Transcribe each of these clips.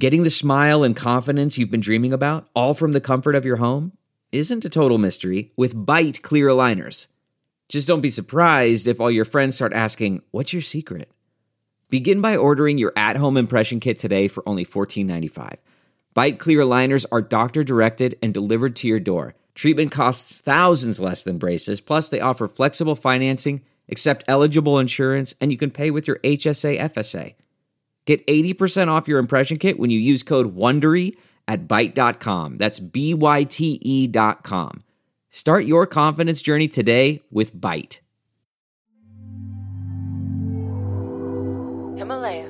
Getting the smile and confidence you've been dreaming about, all from the comfort of your home, isn't a total mystery with Byte clear aligners. Just don't be surprised if all your friends start asking, "What's your secret?" Begin by ordering your at-home impression kit today for only $14.95. Byte clear aligners are doctor-directed and delivered to your door. Treatment costs thousands less than braces, plus they offer flexible financing, accept eligible insurance, and you can pay with your HSA FSA. Get 80% off your impression kit when you use code WONDERY at Byte.com. That's BYTE.com. Start your confidence journey today with Byte. Himalaya.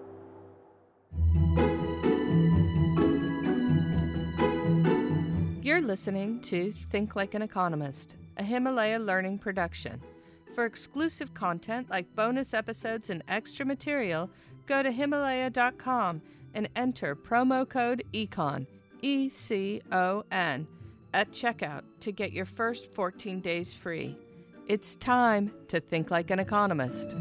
You're listening to Think Like an Economist, a Himalaya learning production. For exclusive content like bonus episodes and extra material, go to Himalaya.com and enter promo code ECON, E-C-O-N, at checkout to get your first 14 days free. It's time to think like an economist.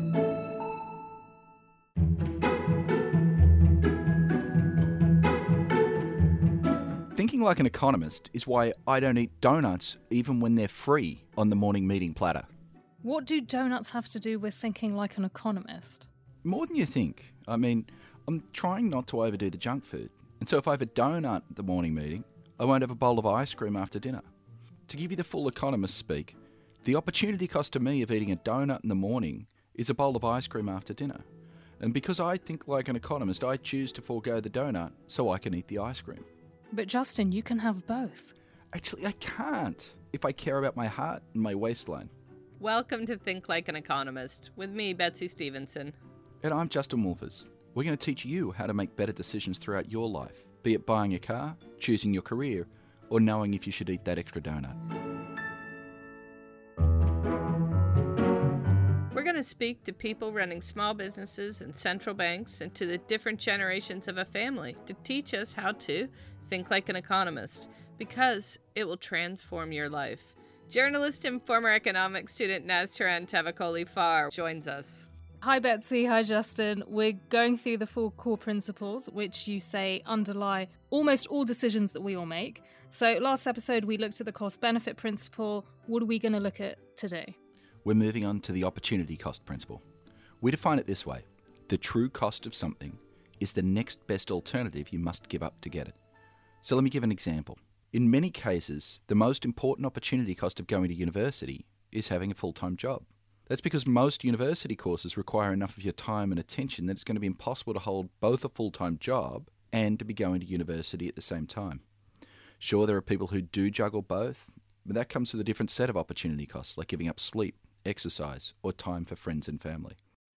Thinking like an economist is why I don't eat donuts even when they're free on the morning meeting platter. What do donuts have to do with thinking like an economist? More than you think. I mean, I'm trying not to overdo the junk food. And so if I have a donut at the morning meeting, I won't have a bowl of ice cream after dinner. To give you the full economist speak, the opportunity cost to me of eating a donut in the morning is a bowl of ice cream after dinner. And because I think like an economist, I choose to forego the donut so I can eat the ice cream. But Justin, you can have both. Actually, I can't if I care about my heart and my waistline. Welcome to Think Like an Economist with me, Betsy Stevenson. And I'm Justin Wolfers. We're going to teach you how to make better decisions throughout your life, be it buying a car, choosing your career, or knowing if you should eat that extra donut. We're going to speak to people running small businesses and central banks and to the different generations of a family to teach us how to think like an economist, because it will transform your life. Journalist and former economics student Naztaran Tavakoli-Farr joins us. Hi Betsy, hi Justin. We're going through the 4 core principles, which you say underlie almost all decisions that we all make. So last episode we looked at the cost-benefit principle. What are we going to look at today? We're moving on to the opportunity cost principle. We define it this way. The true cost of something is the next best alternative you must give up to get it. So let me give an example. In many cases, the most important opportunity cost of going to university is having a full-time job. That's because most university courses require enough of your time and attention that it's going to be impossible to hold both a full-time job and to be going to university at the same time. Sure, there are people who do juggle both, but that comes with a different set of opportunity costs, like giving up sleep, exercise, or time for friends and family.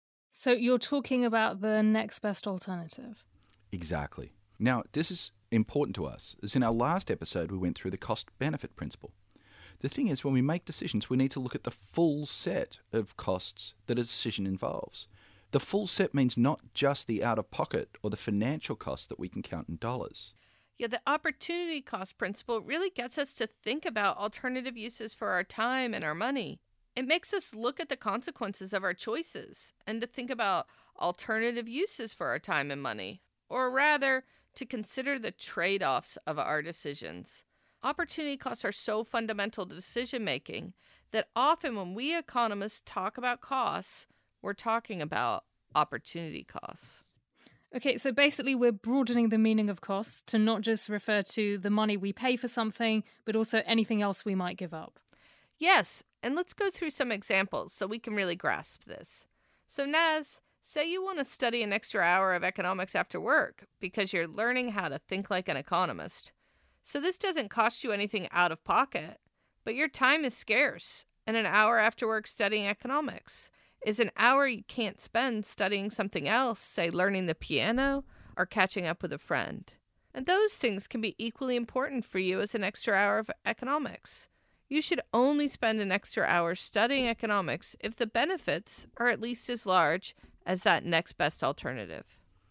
So you're talking about the next best alternative. Exactly. Now, this is important to us, as in our last episode we went through the cost-benefit principle. The thing is, when we make decisions, we need to look at the full set of costs that a decision involves. The full set means not just the out-of-pocket or the financial costs that we can count in dollars. Yeah, the opportunity cost principle really gets us to think about alternative uses for our time and our money. It makes us look at the consequences of our choices and to think about alternative uses for our time and money, or rather, to consider the trade-offs of our decisions. Opportunity costs are so fundamental to decision-making that often when we economists talk about costs, we're talking about opportunity costs. Okay, so basically we're broadening the meaning of costs to not just refer to the money we pay for something, but also anything else we might give up. Yes, and let's go through some examples so we can really grasp this. So Naz, say you want to study an extra hour of economics after work because you're learning how to think like an economist. So this doesn't cost you anything out of pocket, but your time is scarce, and an hour after work studying economics is an hour you can't spend studying something else, say learning the piano or catching up with a friend. And those things can be equally important for you as an extra hour of economics. You should only spend an extra hour studying economics if the benefits are at least as large as that next best alternative.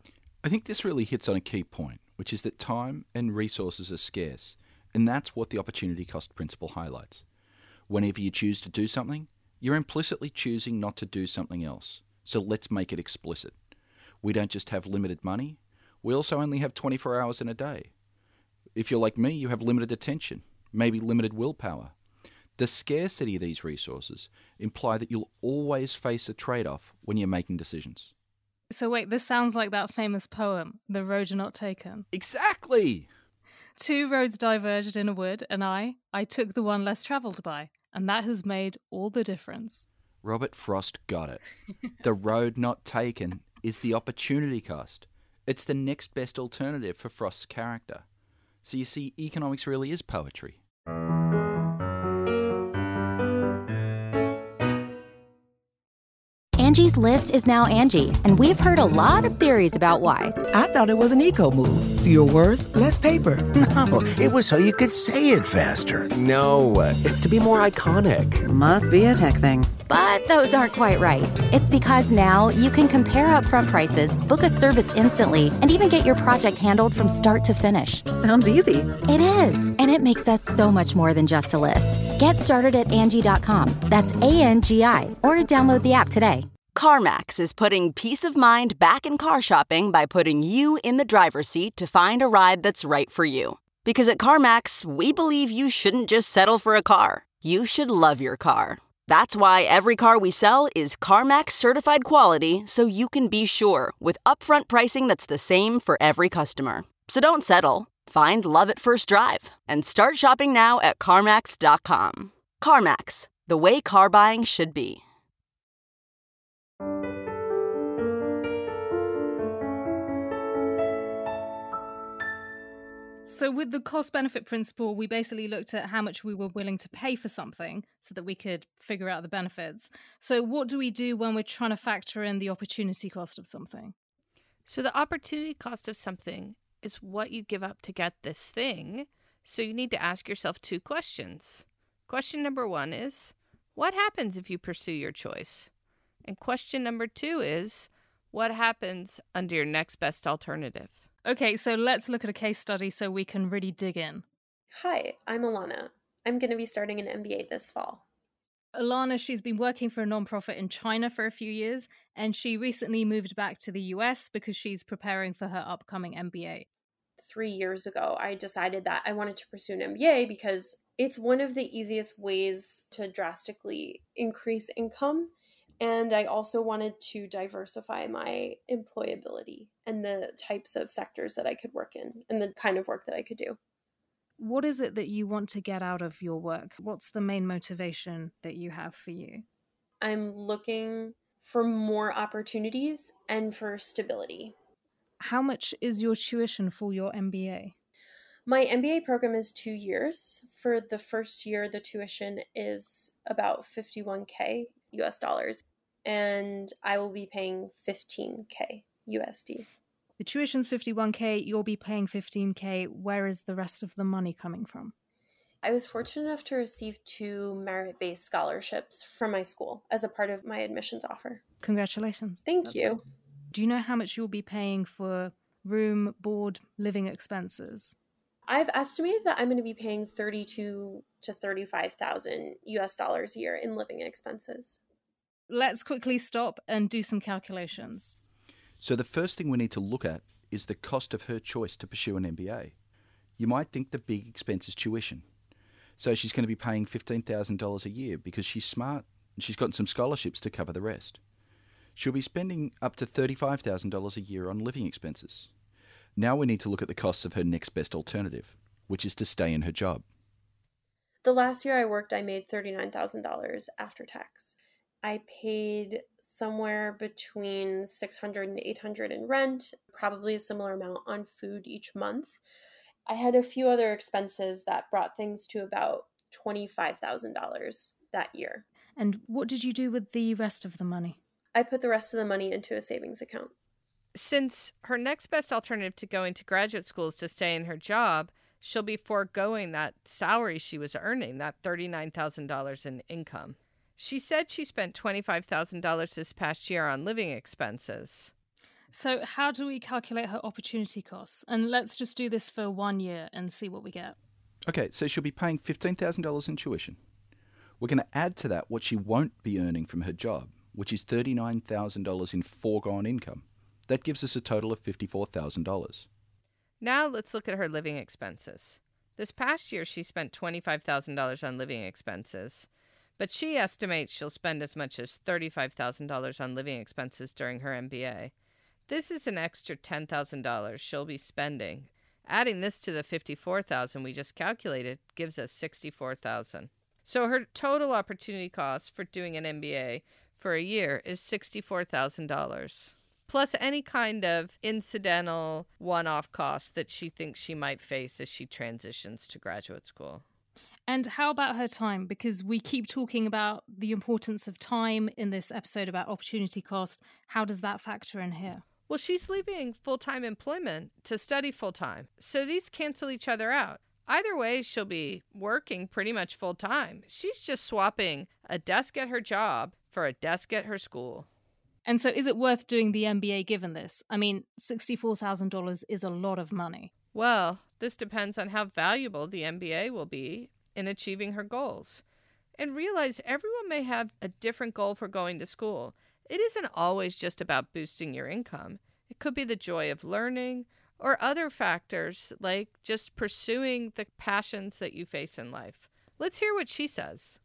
I think this really hits on a key point, which is that time and resources are scarce, and that's what the opportunity cost principle highlights. Whenever you choose to do something, you're implicitly choosing not to do something else. So let's make it explicit. We don't just have limited money, We also only have 24 hours in a day. If you're like me, you have limited attention, maybe limited willpower. The scarcity of these resources imply that you'll always face a trade-off when you're making decisions. So wait, this sounds like that famous poem, The Road Not Taken. Exactly! 2 roads diverged in a wood, and I took the one less travelled by, and that has made all the difference. Robert Frost got it. The road not taken is the opportunity cost. It's the next best alternative for Frost's character. So you see, economics really is poetry. Angie's List is now Angie, and we've heard a lot of theories about why. I thought it was an eco move. Fewer words, less paper. No, it was so you could say it faster. No, it's to be more iconic. Must be a tech thing. But those aren't quite right. It's because now you can compare upfront prices, book a service instantly, and even get your project handled from start to finish. Sounds easy. It is, and it makes us so much more than just a list. Get started at Angie.com. That's ANGI, or download the app today. CarMax is putting peace of mind back in car shopping by putting you in the driver's seat to find a ride that's right for you. Because at CarMax, we believe you shouldn't just settle for a car. You should love your car. That's why every car we sell is CarMax certified quality, so you can be sure with upfront pricing that's the same for every customer. So don't settle. Find love at first drive and start shopping now at CarMax.com. CarMax, the way car buying should be. So with the cost-benefit principle, we basically looked at how much we were willing to pay for something so that we could figure out the benefits. So what do we do when we're trying to factor in the opportunity cost of something? So the opportunity cost of something is what you give up to get this thing. So you need to ask yourself 2 questions. Question number 1 is, what happens if you pursue your choice? And question number 2 is, what happens under your next best alternative? Okay, so let's look at a case study so we can really dig in. Hi, I'm Alana. I'm going to be starting an MBA this fall. Alana, she's been working for a nonprofit in China for a few years, and she recently moved back to the US because she's preparing for her upcoming MBA. 3 years ago, I decided that I wanted to pursue an MBA because it's one of the easiest ways to drastically increase income. And I also wanted to diversify my employability and the types of sectors that I could work in and the kind of work that I could do. What is it that you want to get out of your work? What's the main motivation that you have for you? I'm looking for more opportunities and for stability. How much is your tuition for your MBA? My MBA program is 2 years. For the first year, the tuition is about $51K US dollars, and I will be paying $15K USD. The tuition's $51K, you'll be paying $15K. Where is the rest of the money coming from? I was fortunate enough to receive 2 merit-based scholarships from my school as a part of my admissions offer. Congratulations. Thank you. Do you know how much you'll be paying for room, board, living expenses? I've estimated that I'm going to be paying $32,000 to $35,000 US dollars a year in living expenses. Let's quickly stop and do some calculations. So the first thing we need to look at is the cost of her choice to pursue an MBA. You might think the big expense is tuition. So she's going to be paying $15,000 a year because she's smart and she's got some scholarships to cover the rest. She'll be spending up to $35,000 a year on living expenses. Now we need to look at the costs of her next best alternative, which is to stay in her job. The last year I worked, I made $39,000 after tax. I paid somewhere between $600 and $800 in rent, probably a similar amount on food each month. I had a few other expenses that brought things to about $25,000 that year. And what did you do with the rest of the money? I put the rest of the money into a savings account. Since her next best alternative to going to graduate school is to stay in her job, she'll be foregoing that salary she was earning, that $39,000 in income. She said she spent $25,000 this past year on living expenses. So how do we calculate her opportunity costs? And let's just do this for 1 year and see what we get. Okay, so she'll be paying $15,000 in tuition. We're going to add to that what she won't be earning from her job, which is $39,000 in foregone income. That gives us a total of $54,000. Now let's look at her living expenses. This past year, she spent $25,000 on living expenses, but she estimates she'll spend as much as $35,000 on living expenses during her MBA. This is an extra $10,000 she'll be spending. Adding this to the $54,000 we just calculated gives us $64,000. So her total opportunity cost for doing an MBA for a year is $64,000, plus any kind of incidental one-off cost that she thinks she might face as she transitions to graduate school. And how about her time? Because we keep talking about the importance of time in this episode about opportunity cost. How does that factor in here? Well, she's leaving full-time employment to study full-time, so these cancel each other out. Either way, she'll be working pretty much full-time. She's just swapping a desk at her job for a desk at her school. And so is it worth doing the MBA given this? I mean, $64,000 is a lot of money. Well, this depends on how valuable the MBA will be in achieving her goals. And realize everyone may have a different goal for going to school. It isn't always just about boosting your income. It could be the joy of learning or other factors like just pursuing the passions that you face in life. Let's hear what she says.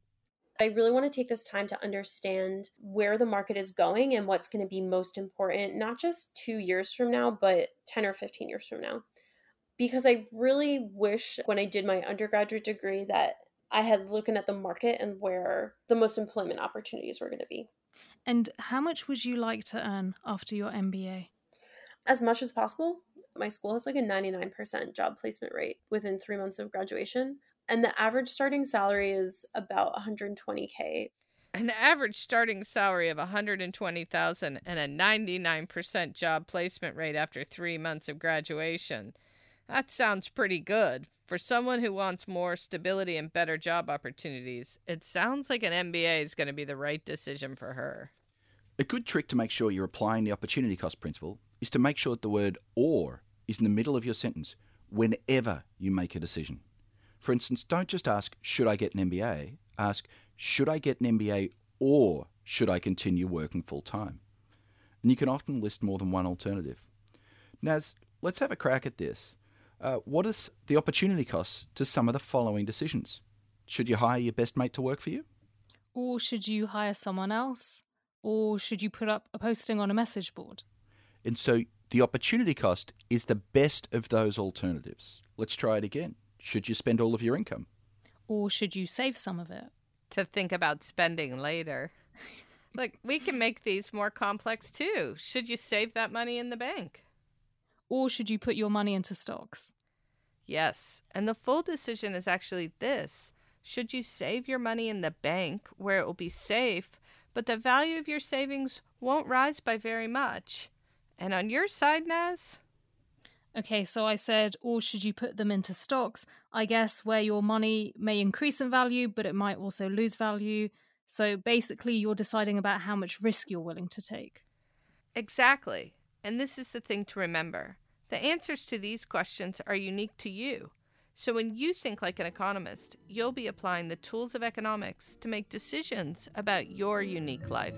I really want to take this time to understand where the market is going and what's going to be most important, not just 2 years from now, but 10 or 15 years from now. Because I really wish when I did my undergraduate degree that I had looking at the market and where the most employment opportunities were going to be. And how much would you like to earn after your MBA? As much as possible. My school has like a 99% job placement rate within 3 months of graduation. And the average starting salary is about $120K. An average starting salary of $120,000 and a 99% job placement rate after 3 months of graduation. That sounds pretty good. For someone who wants more stability and better job opportunities, it sounds like an MBA is going to be the right decision for her. A good trick to make sure you're applying the opportunity cost principle is to make sure that the word or is in the middle of your sentence whenever you make a decision. For instance, don't just ask, should I get an MBA? Ask, should I get an MBA or should I continue working full-time? And you can often list more than one alternative. Naz, let's have a crack at this. What is the opportunity cost to some of the following decisions? Should you hire your best mate to work for you? Or should you hire someone else? Or should you put up a posting on a message board? And so the opportunity cost is the best of those alternatives. Let's try it again. Should you spend all of your income? Or should you save some of it? To think about spending later. Look, we can make these more complex too. Should you save that money in the bank? Or should you put your money into stocks? Yes, and the full decision is actually this. Should you save your money in the bank where it will be safe, but the value of your savings won't rise by very much? And on your side, Naz? Okay, so I said, or should you put them into stocks? I guess where your money may increase in value, but it might also lose value. So basically, you're deciding about how much risk you're willing to take. Exactly. And this is the thing to remember. The answers to these questions are unique to you. So when you think like an economist, you'll be applying the tools of economics to make decisions about your unique life.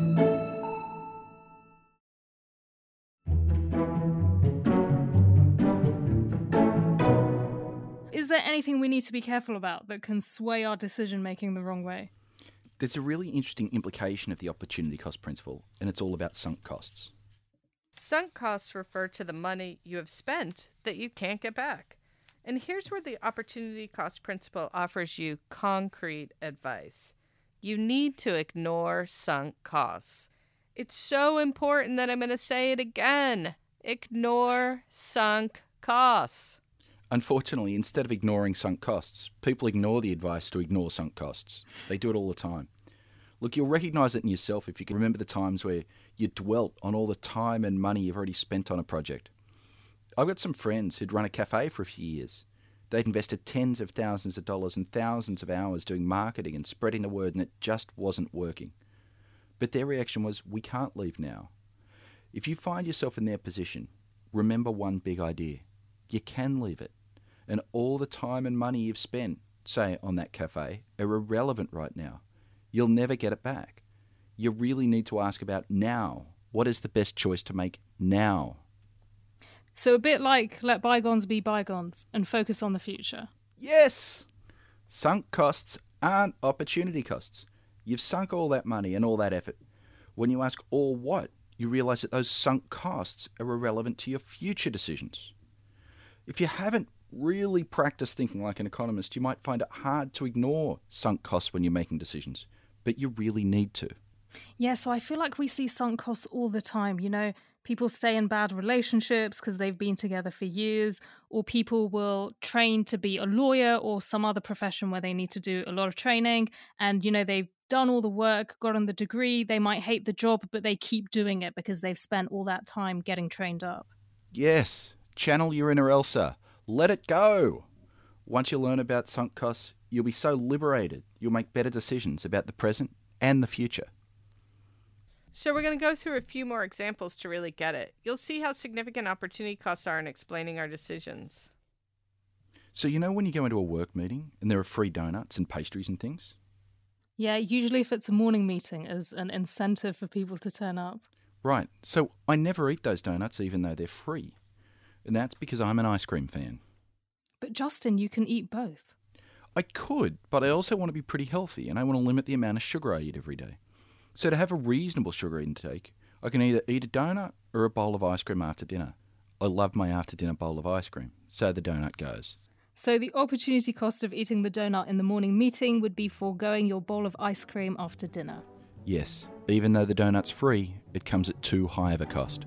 Is there anything we need to be careful about that can sway our decision-making the wrong way? There's a really interesting implication of the opportunity cost principle, and it's all about sunk costs. Sunk costs refer to the money you have spent that you can't get back. And here's where the opportunity cost principle offers you concrete advice. You need to ignore sunk costs. It's so important that I'm going to say it again. Ignore sunk costs. Unfortunately, instead of ignoring sunk costs, people ignore the advice to ignore sunk costs. They do it all the time. Look, you'll recognise it in yourself if you can remember the times where you dwelt on all the time and money you've already spent on a project. I've got some friends who'd run a cafe for a few years. They'd invested tens of thousands of dollars and thousands of hours doing marketing and spreading the word, and it just wasn't working. But their reaction was, we can't leave now. If you find yourself in their position, remember one big idea. You can leave it. And all the time and money you've spent, say, on that cafe, are irrelevant right now. You'll never get it back. You really need to ask about now What is the best choice to make now? So a bit like let bygones be bygones and focus on the future. Yes! Sunk costs aren't opportunity costs. You've sunk all that money and all that effort. When you ask or what, you realise that those sunk costs are irrelevant to your future decisions. If you haven't really practiced thinking like an economist, you might find it hard to ignore sunk costs when you're making decisions, but you really need to. Yeah, so I feel like we see sunk costs all the time. You know, people stay in bad relationships because they've been together for years, or people will train to be a lawyer or some other profession where they need to do a lot of training. And, you know, they've done all the work, gotten the degree, they might hate the job, but they keep doing it because they've spent all that time getting trained up. Yes, channel your inner Elsa. Let it go. Once you learn about sunk costs, you'll be so liberated. You'll make better decisions about the present and the future. So we're going to go through a few more examples to really get it. You'll see how significant opportunity costs are in explaining our decisions. So you know when you go into a work meeting and there are free donuts and pastries and things? Yeah, usually if it's a morning meeting as an incentive for people to turn up. Right. So I never eat those donuts even though they're free. And that's because I'm an ice cream fan. But Justin, you can eat both. I could, but I also want to be pretty healthy and I want to limit the amount of sugar I eat every day. So to have a reasonable sugar intake, I can either eat a donut or a bowl of ice cream after dinner. I love my after-dinner bowl of ice cream, so the donut goes. So the opportunity cost of eating the donut in the morning meeting would be foregoing your bowl of ice cream after dinner. Yes, even though the donut's free, it comes at too high of a cost.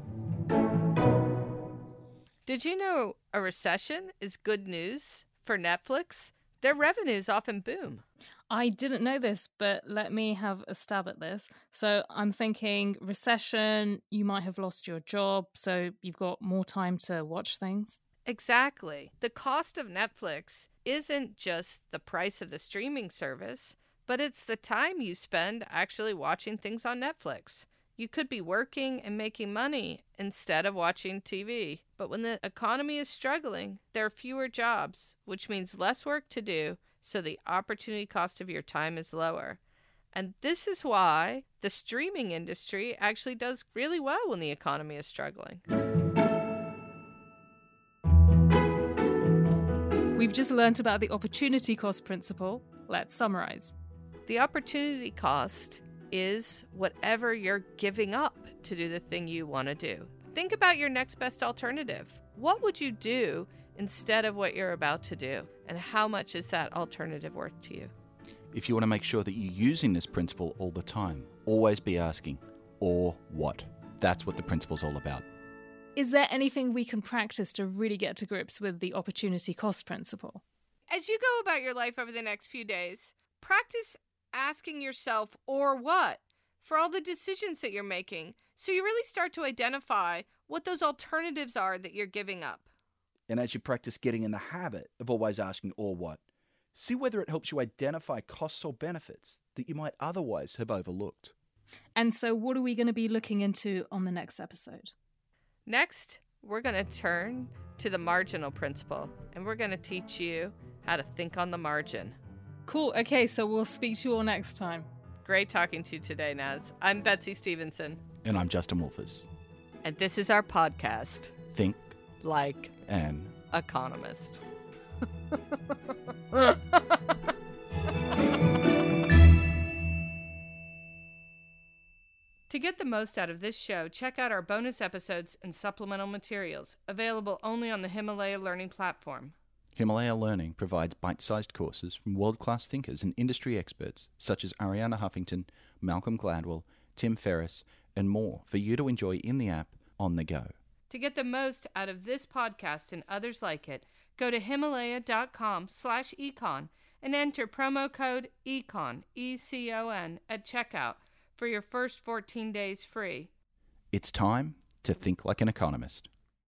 Did you know a recession is good news for Netflix? Their revenues often boom. I didn't know this, but let me have a stab at this. So I'm thinking recession, you might have lost your job, so you've got more time to watch things. Exactly. The cost of Netflix isn't just the price of the streaming service, but it's the time you spend actually watching things on Netflix. You could be working and making money instead of watching TV. But when the economy is struggling, there are fewer jobs, which means less work to do, so the opportunity cost of your time is lower. And this is why the streaming industry actually does really well when the economy is struggling. We've just learnt about the opportunity cost principle. Let's summarize. The opportunity cost is whatever you're giving up to do the thing you want to do. Think about your next best alternative. What would you do instead of what you're about to do? And how much is that alternative worth to you? If you want to make sure that you're using this principle all the time, always be asking, or what? That's what the principle's all about. Is there anything we can practice to really get to grips with the opportunity cost principle? As you go about your life over the next few days, practice asking yourself, or what, for all the decisions that you're making, so you really start to identify what those alternatives are that you're giving up. And as you practice getting in the habit of always asking, or what, see whether it helps you identify costs or benefits that you might otherwise have overlooked. And so what are we going to be looking into on the next episode? Next, we're going to turn to the marginal principle, and we're going to teach you how to think on the margin. Cool. Okay, so we'll speak to you all next time. Great talking to you today, Naz. I'm Betsy Stevenson. And I'm Justin Wolfers. And this is our podcast. Think like an economist. To get the most out of this show, check out our bonus episodes and supplemental materials, available only on the Himalaya Learning platform. Himalaya Learning provides bite-sized courses from world-class thinkers and industry experts such as Arianna Huffington, Malcolm Gladwell, Tim Ferriss, and more for you to enjoy in the app on the go. To get the most out of this podcast and others like it, go to Himalaya.com/econ and enter promo code ECON, E-C-O-N, at checkout for your first 14 days free. It's time to think like an economist.